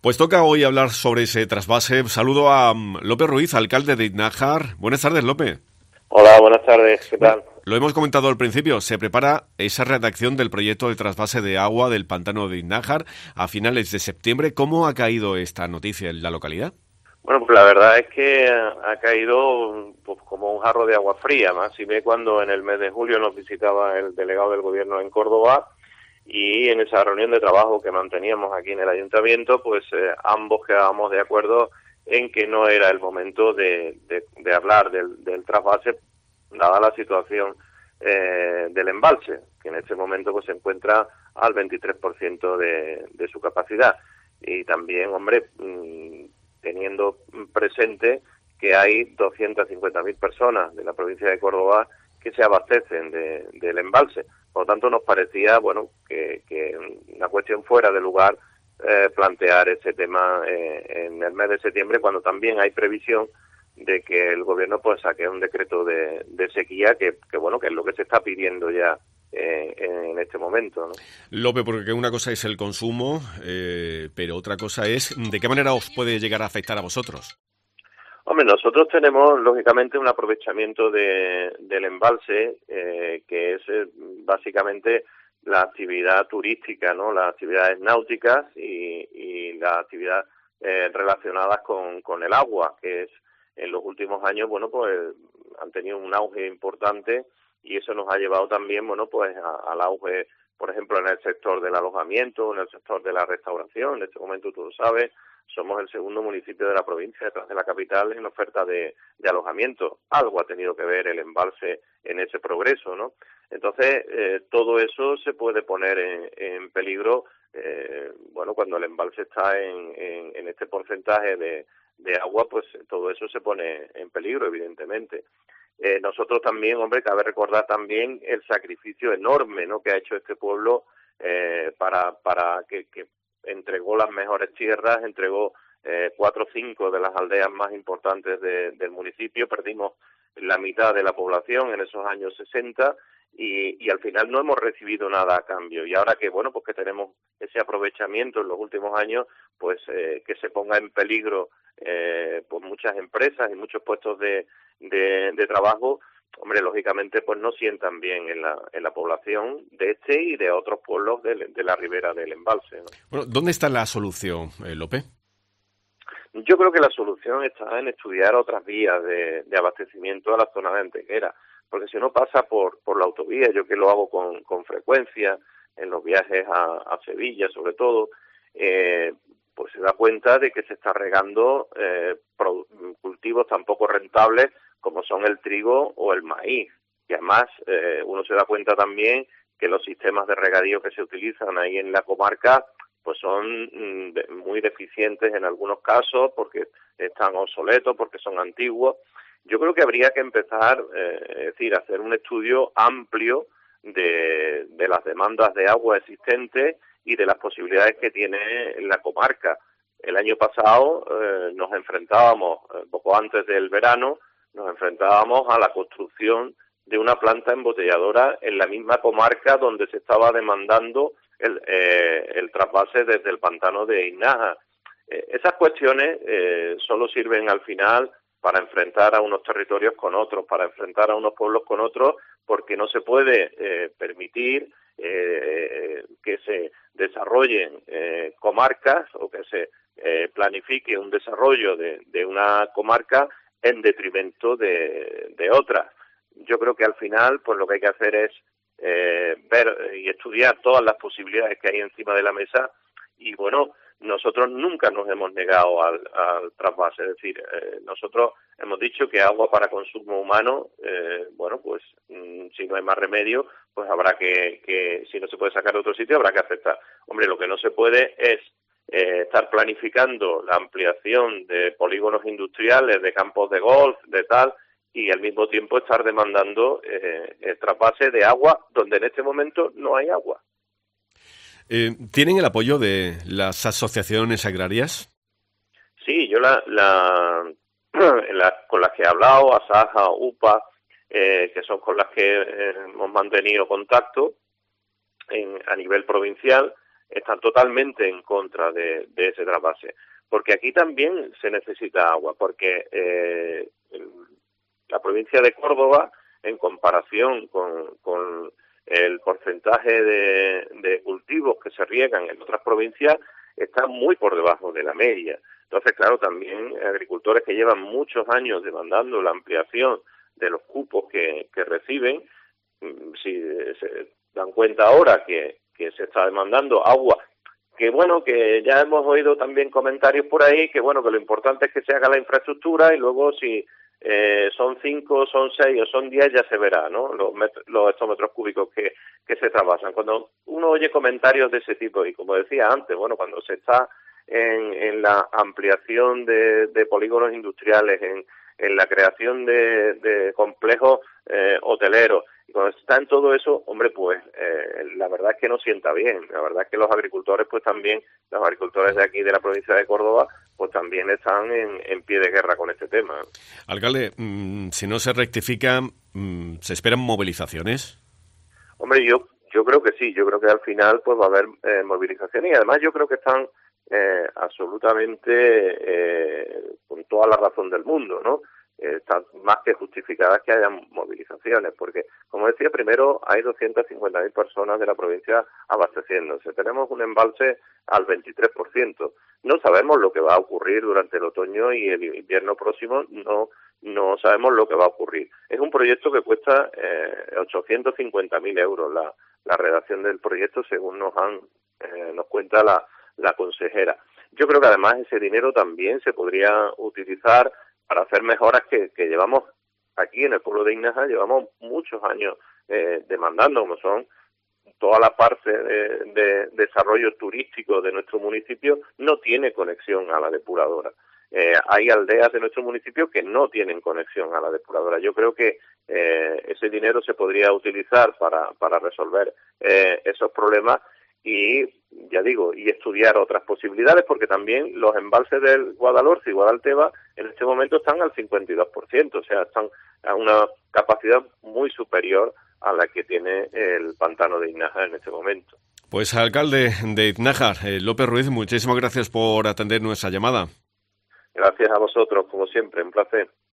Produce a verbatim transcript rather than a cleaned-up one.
Pues toca hoy hablar sobre ese trasvase. Saludo a um, Lope Ruiz, alcalde de Iznájar. Buenas tardes, Lope. Hola, buenas tardes. ¿Qué tal? Bueno, lo hemos comentado al principio. Se prepara esa redacción del proyecto de trasvase de agua del pantano de Iznájar a finales de septiembre. ¿Cómo ha caído esta noticia en la localidad? Bueno, pues la verdad es que ha caído pues, como un jarro de agua fría, más si ve cuando en el mes de julio nos visitaba el delegado del gobierno en Córdoba y en esa reunión de trabajo que manteníamos aquí en el ayuntamiento, pues eh, ambos quedábamos de acuerdo en que no era el momento de, de, de hablar del, del trasvase, dada la situación eh, del embalse, que en este momento pues se encuentra al veintitrés por ciento de, de su capacidad. Y también, hombre, mmm, teniendo presente que hay doscientas cincuenta mil personas de la provincia de Córdoba que se abastecen de, del embalse. Por lo tanto, nos parecía, bueno, que, que una cuestión fuera de lugar eh, plantear ese tema eh, en el mes de septiembre, cuando también hay previsión de que el gobierno pues saque un decreto de, de sequía, que, que bueno, que es lo que se está pidiendo ya eh, en este momento, ¿no? Lope, porque una cosa es el consumo, eh, pero otra cosa es de qué manera os puede llegar a afectar a vosotros. Hombre, nosotros tenemos, lógicamente, un aprovechamiento de, del embalse, eh, que es eh, básicamente la actividad turística, ¿no? Las actividades náuticas y, y las actividades eh, relacionadas con, con el agua, que es en los últimos años, bueno, pues han tenido un auge importante y eso nos ha llevado también, bueno, pues a, al auge, por ejemplo, en el sector del alojamiento, en el sector de la restauración. En este momento, tú lo sabes, somos el segundo municipio de la provincia, detrás de la capital, en oferta de, de alojamiento. Algo ha tenido que ver el embalse en ese progreso, ¿no? Entonces, eh, todo eso se puede poner en, en peligro, eh, bueno, cuando el embalse está en, en, en este porcentaje de, de agua, pues todo eso se pone en peligro, evidentemente. Eh, nosotros también, hombre, cabe recordar también el sacrificio enorme, ¿no?, que ha hecho este pueblo eh, para, para que, que entregó las mejores tierras, entregó eh, cuatro o cinco de las aldeas más importantes de, del municipio, perdimos la mitad de la población en esos años sesenta y, y al final no hemos recibido nada a cambio. Y ahora que, bueno, pues que tenemos ese aprovechamiento en los últimos años, pues eh, que se ponga en peligro eh, pues muchas empresas y muchos puestos de, de, de trabajo, hombre, lógicamente pues no sientan bien en la, en la población de este y de otros pueblos de, de la ribera del embalse, ¿no? Bueno, ¿dónde está la solución, eh, Lope? Yo creo que la solución está en estudiar otras vías de, de abastecimiento a la zona de Antequera, porque si no pasa por, por la autovía, yo que lo hago con, con frecuencia, en los viajes a, a Sevilla sobre todo, eh, pues se da cuenta de que se está regando eh, cultivos tan poco rentables como son el trigo o el maíz. Y además eh, uno se da cuenta también que los sistemas de regadío que se utilizan ahí en la comarca pues son mm, de, muy deficientes en algunos casos porque están obsoletos, porque son antiguos. Yo creo que habría que empezar, eh, es decir, hacer un estudio amplio de, de las demandas de agua existentes y de las posibilidades que tiene la comarca. El año pasado eh, nos enfrentábamos, eh, poco antes del verano, nos enfrentábamos a la construcción de una planta embotelladora en la misma comarca donde se estaba demandando el, eh, el trasvase desde el pantano de Iznájar. Eh, esas cuestiones eh, solo sirven al final para enfrentar a unos territorios con otros, para enfrentar a unos pueblos con otros, porque no se puede eh, permitir eh, que se desarrollen eh, comarcas o que se eh, planifique un desarrollo de, de una comarca en detrimento de, de otras. Yo creo que al final, pues lo que hay que hacer es eh, ver y estudiar todas las posibilidades que hay encima de la mesa y, bueno, nosotros nunca nos hemos negado al, al trasvase, es decir, eh, nosotros hemos dicho que agua para consumo humano, eh, bueno, pues mmm, si no hay más remedio, pues habrá que, que, si no se puede sacar de otro sitio, habrá que aceptar. Hombre, lo que no se puede es eh, estar planificando la ampliación de polígonos industriales, de campos de golf, de tal, y al mismo tiempo estar demandando eh, el trasvase de agua donde en este momento no hay agua. Eh, ¿Tienen el apoyo de las asociaciones agrarias? Sí, yo la, la, la con las que he hablado, Asaja, U P A, eh, que son con las que eh, hemos mantenido contacto en, a nivel provincial, están totalmente en contra de, de ese trasvase, porque aquí también se necesita agua, porque eh, la provincia de Córdoba, en comparación con, con el porcentaje de, de cultivos que se riegan en otras provincias, está muy por debajo de la media. Entonces, claro, también agricultores que llevan muchos años demandando la ampliación de los cupos que, que reciben, si se dan cuenta ahora que, que se está demandando agua, que bueno, que ya hemos oído también comentarios por ahí, que bueno, que lo importante es que se haga la infraestructura y luego si eh, son cinco, son seis o son diez ya se verá, ¿no? Los, metros, los hectómetros cúbicos que, que se trasvasan. Cuando uno oye comentarios de ese tipo, y como decía antes, bueno, cuando se está en, en la ampliación de, de polígonos industriales, en, en la creación de, de complejos eh, hoteleros, y cuando está en todo eso, hombre, pues eh, la verdad es que no sienta bien. La verdad es que los agricultores, pues también, los agricultores de aquí de la provincia de Córdoba, pues también están en, en pie de guerra con este tema. Alcalde, mmm, si no se rectifica, mmm, ¿se esperan movilizaciones? Hombre, yo yo creo que sí, yo creo que al final pues va a haber eh, movilizaciones, y además yo creo que están eh, absolutamente eh, con toda la razón del mundo, ¿no? Eh, están más que justificadas que haya movilizaciones, porque, como decía, primero hay doscientas cincuenta mil personas de la provincia abasteciéndose. Tenemos un embalse al veintitrés por ciento. No sabemos lo que va a ocurrir durante el otoño y el invierno próximo, no no sabemos lo que va a ocurrir. Es un proyecto que cuesta eh, ochocientos cincuenta mil euros la, la redacción del proyecto, según nos han eh, nos cuenta la, la consejera. Yo creo que además ese dinero también se podría utilizar para hacer mejoras que, que llevamos aquí en el pueblo de Ígnajar, llevamos muchos años eh, demandando, como son toda la parte de, de desarrollo turístico de nuestro municipio no tiene conexión a la depuradora. Eh, hay aldeas de nuestro municipio que no tienen conexión a la depuradora. Yo creo que eh, ese dinero se podría utilizar para, para resolver eh, esos problemas y, ya digo, y estudiar otras posibilidades, porque también los embalses del Guadalhorce y Guadalteba en este momento están al cincuenta y dos por ciento, o sea, están a una capacidad muy superior a la que tiene el pantano de Ígnajar en este momento. Pues, alcalde de Ígnajar, eh, López Ruiz, muchísimas gracias por atender nuestra llamada. Gracias a vosotros, como siempre, un placer.